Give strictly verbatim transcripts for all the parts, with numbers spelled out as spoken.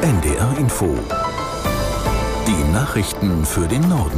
N D R Info. Die Nachrichten für den Norden.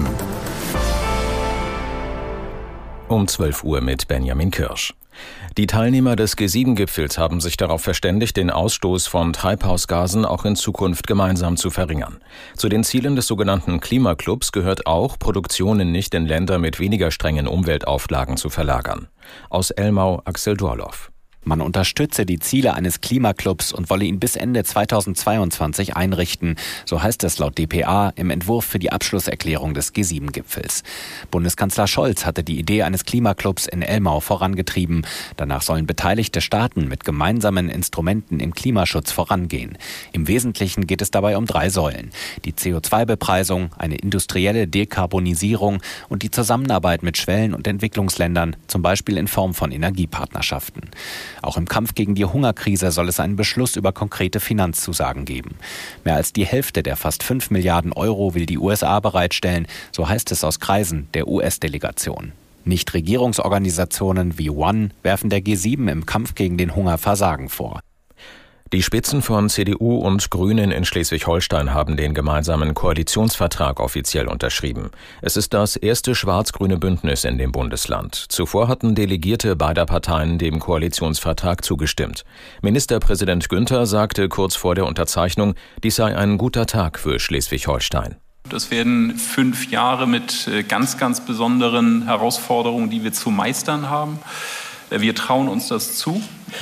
Um zwölf Uhr mit Benjamin Kirsch. Die Teilnehmer des G sieben Gipfels haben sich darauf verständigt, den Ausstoß von Treibhausgasen auch in Zukunft gemeinsam zu verringern. Zu den Zielen des sogenannten Klimaclubs gehört auch, Produktionen nicht in Länder mit weniger strengen Umweltauflagen zu verlagern. Aus Elmau Axel Dorloff. Man unterstütze die Ziele eines Klimaclubs und wolle ihn bis Ende zweitausendzweiundzwanzig einrichten, so heißt es laut D P A im Entwurf für die Abschlusserklärung des G sieben Gipfels. Bundeskanzler Scholz hatte die Idee eines Klimaclubs in Elmau vorangetrieben. Danach sollen beteiligte Staaten mit gemeinsamen Instrumenten im Klimaschutz vorangehen. Im Wesentlichen geht es dabei um drei Säulen: die C O zwei Bepreisung, eine industrielle Dekarbonisierung und die Zusammenarbeit mit Schwellen- und Entwicklungsländern, zum Beispiel in Form von Energiepartnerschaften. Auch im Kampf gegen die Hungerkrise soll es einen Beschluss über konkrete Finanzzusagen geben. Mehr als die Hälfte der fast fünf Milliarden Euro will die U S A bereitstellen, so heißt es aus Kreisen der U S-Delegation. Nichtregierungsorganisationen wie One werfen der G sieben im Kampf gegen den Hunger Versagen vor. Die Spitzen von C D U und Grünen in Schleswig-Holstein haben den gemeinsamen Koalitionsvertrag offiziell unterschrieben. Es ist das erste schwarz-grüne Bündnis in dem Bundesland. Zuvor hatten Delegierte beider Parteien dem Koalitionsvertrag zugestimmt. Ministerpräsident Günther sagte kurz vor der Unterzeichnung, dies sei ein guter Tag für Schleswig-Holstein. Das werden fünf Jahre mit ganz, ganz besonderen Herausforderungen, die wir zu meistern haben. Wir trauen uns das zu.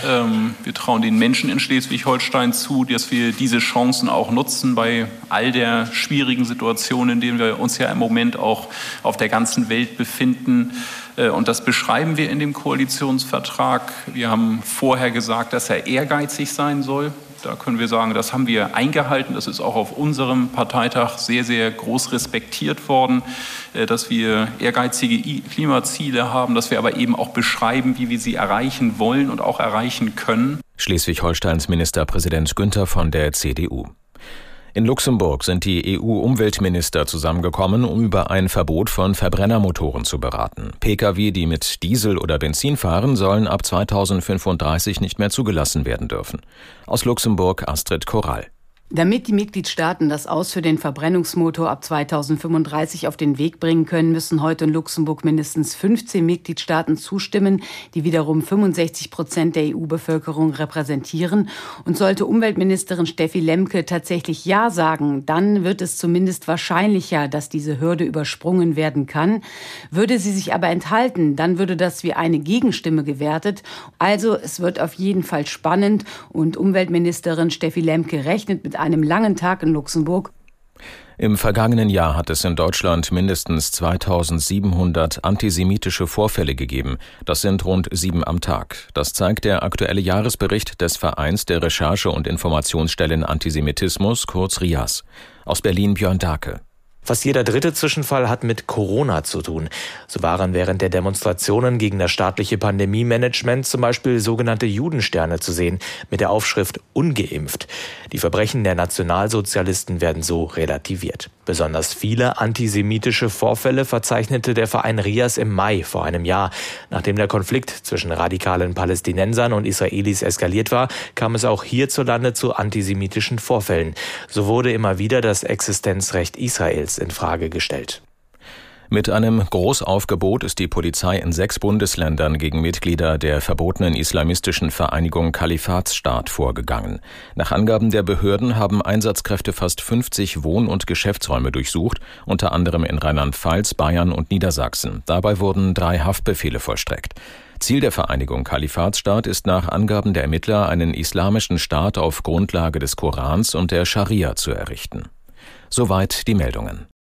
Wir trauen den Menschen in Schleswig-Holstein zu, dass wir diese Chancen auch nutzen bei all der schwierigen Situation, in denen wir uns ja im Moment auch auf der ganzen Welt befinden. Und das beschreiben wir in dem Koalitionsvertrag. Wir haben vorher gesagt, dass er ehrgeizig sein soll. Da können wir sagen, das haben wir eingehalten. Das ist auch auf unserem Parteitag sehr, sehr groß respektiert worden, dass wir ehrgeizige Klimaziele haben, dass wir aber eben auch beschreiben, wie wir sie erreichen wollen und auch erreichen können. Schleswig-Holsteins Ministerpräsident Günther von der C D U. In Luxemburg sind die E U-Umweltminister zusammengekommen, um über ein Verbot von Verbrennermotoren zu beraten. Pkw, die mit Diesel oder Benzin fahren, sollen ab zweitausendfünfunddreißig nicht mehr zugelassen werden dürfen. Aus Luxemburg Astrid Korall. Damit die Mitgliedstaaten das Aus für den Verbrennungsmotor ab zweitausendfünfunddreißig auf den Weg bringen können, müssen heute in Luxemburg mindestens fünfzehn Mitgliedstaaten zustimmen, die wiederum fünfundsechzig Prozent der E U-Bevölkerung repräsentieren. Und sollte Umweltministerin Steffi Lemke tatsächlich Ja sagen, dann wird es zumindest wahrscheinlicher, dass diese Hürde übersprungen werden kann. Würde sie sich aber enthalten, dann würde das wie eine Gegenstimme gewertet. Also es wird auf jeden Fall spannend und Umweltministerin Steffi Lemke rechnet mit einem langen Tag in Luxemburg. Im vergangenen Jahr hat es in Deutschland mindestens zweitausendsiebenhundert antisemitische Vorfälle gegeben. Das sind rund sieben am Tag. Das zeigt der aktuelle Jahresbericht des Vereins der Recherche- und Informationsstellen Antisemitismus, kurz R I A S. Aus Berlin Björn Dake. Fast jeder dritte Zwischenfall hat mit Corona zu tun. So waren während der Demonstrationen gegen das staatliche Pandemie-Management zum Beispiel sogenannte Judensterne zu sehen, mit der Aufschrift ungeimpft. Die Verbrechen der Nationalsozialisten werden so relativiert. Besonders viele antisemitische Vorfälle verzeichnete der Verein R I A S im Mai vor einem Jahr. Nachdem der Konflikt zwischen radikalen Palästinensern und Israelis eskaliert war, kam es auch hierzulande zu antisemitischen Vorfällen. So wurde immer wieder das Existenzrecht Israels in Frage gestellt. Mit einem Großaufgebot ist die Polizei in sechs Bundesländern gegen Mitglieder der verbotenen islamistischen Vereinigung Kalifatsstaat vorgegangen. Nach Angaben der Behörden haben Einsatzkräfte fast fünfzig Wohn- und Geschäftsräume durchsucht, unter anderem in Rheinland-Pfalz, Bayern und Niedersachsen. Dabei wurden drei Haftbefehle vollstreckt. Ziel der Vereinigung Kalifatsstaat ist nach Angaben der Ermittler, einen islamischen Staat auf Grundlage des Korans und der Scharia zu errichten. Soweit die Meldungen.